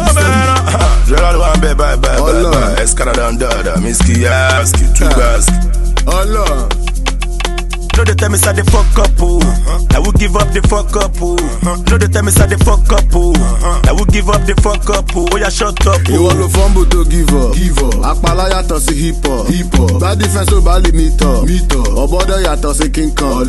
Gerald one bye. Escalada and Dada, Miski Aski, Tubaski. Allah. No, they tell me say the fuck up, oh. I will give up the fuck up, oh. No, they tell me say the fuck up, oh. I will give up the fuck up, oh. Oh, yeah, shut up, oh. You want to fumble to give up. Akpala yato si hip hop. Bad defense so bali meet up. Obodo yato si King Kong.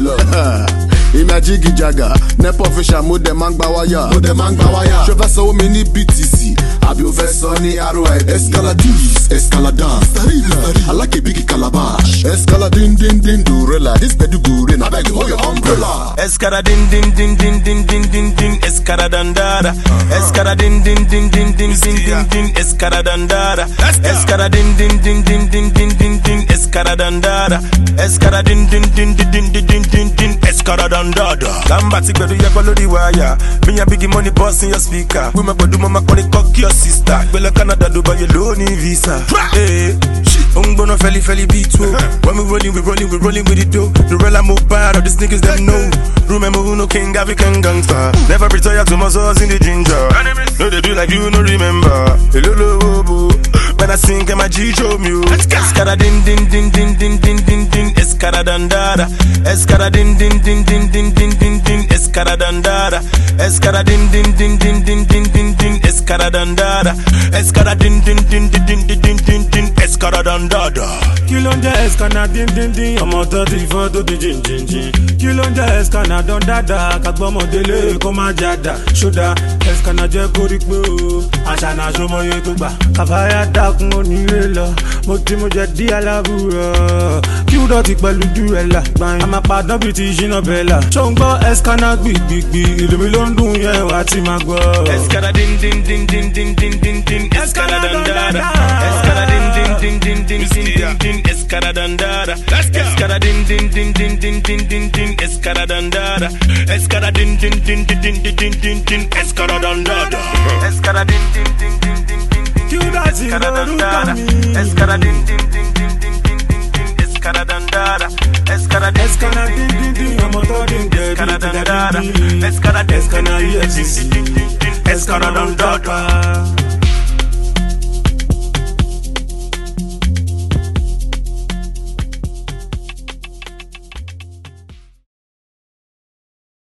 Ina jiggy jagger. Nepo fisher mo de man gba waya. Chauffeur so me ni BTC. Abi o fẹ́ sọ ní ROID. Escaladis, Escaladance. I like a biggie calabash. Escaladin din din do rela. This bedu go rain. I beg you hold your umbrella. Escaladin din din din din din din din. Escaladandara. Escaladin din din din din din din din. Escaladandara. Escaladin din din din din din din din. Escaladandara. Escaladin din din din din din din din. Escaladandara. Gamba ti gbedu ye pẹ̀lú di wire. Me a biggie money boss in your speaker. We ma gbedu mama koni cock your sister. Gbele Canada Dubai you don't need visa. Hey. Ungbono feli beat wo. When we rolling with it though. The real I'm bad, all these niggas them know. Remember who no king, African gangster. Never retire to my sauce in the ginger. No they do like you no remember. Hello, when I sing my G show me. Escada din din din din din din din din. Escada dandara. Escada din din din din din din din din. Escada dandara. Escada din din din din din din din din. Escada dandara. Escada din din din din din din din din. Escada dandara. Kilonja escana din din din. Ọmọ 34 tó di jin jin jin. Kilonja escana don dada. Kagbọ́mọdélé kó má jada. Ṣódà escana jẹ́ kórí pé o. Àṣànà ṣọmọye tó gbà. Kàfáyà dákun onílé lọ. Mo jẹ dí aláwùrọ̀. Kí ó dọ̀tí pẹ̀lú dúrẹ́là. Àmà padà bíi ti ṣínà bẹ́là. Ṣó ń gbọ́ escana gbìgbìgbì. Ìlú mi ló ń dùn yẹn wá ti máa gbọ́. Escada din din din din din din din din. Escada dandara. Escada din din din din din din din. Escada dandara. Escada din din din din din din din din. Escada dandara. Escada din din din din din din din din. Escada dandara. Escada din din din din din din. Escada dandara. Escada din din din din din din din. Escada dandara. Escada din din din. Ọmọ tó dín dẹ̀ bí ti dẹ̀ bí. Escada Escana EFCC. Escada dandara.